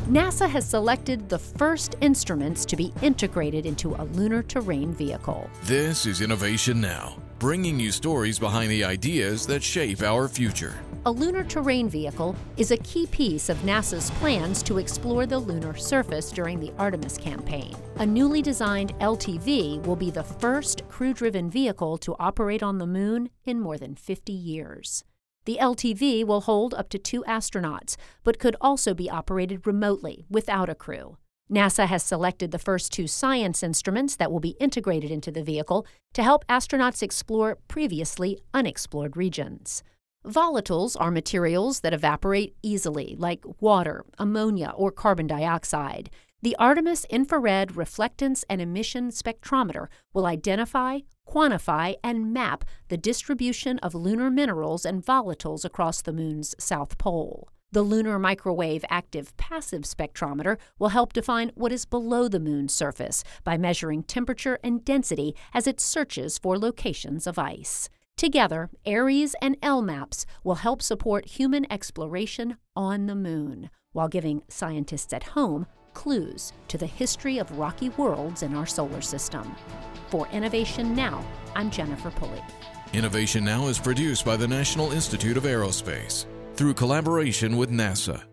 NASA has selected the first instruments to be integrated into a lunar terrain vehicle. This is Innovation Now, bringing you stories behind the ideas that shape our future. A lunar terrain vehicle is a key piece of NASA's plans to explore the lunar surface during the Artemis campaign. A newly designed LTV will be the first crew-driven vehicle to operate on the Moon in more than 50 years. The LTV will hold up to 2 astronauts, but could also be operated remotely without a crew. NASA has selected the first 2 science instruments that will be integrated into the vehicle to help astronauts explore previously unexplored regions. Volatiles are materials that evaporate easily, like water, ammonia, or carbon dioxide. The Artemis Infrared Reflectance and Emission Spectrometer will identify, quantify, and map the distribution of lunar minerals and volatiles across the Moon's south pole. The Lunar Microwave Active Passive Spectrometer will help define what is below the Moon's surface by measuring temperature and density as it searches for locations of ice. Together, ARES and LMAPS will help support human exploration on the Moon, while giving scientists at home clues to the history of rocky worlds in our solar system. For Innovation Now, I'm Jennifer Pulley. Innovation Now is produced by the National Institute of Aerospace through collaboration with NASA.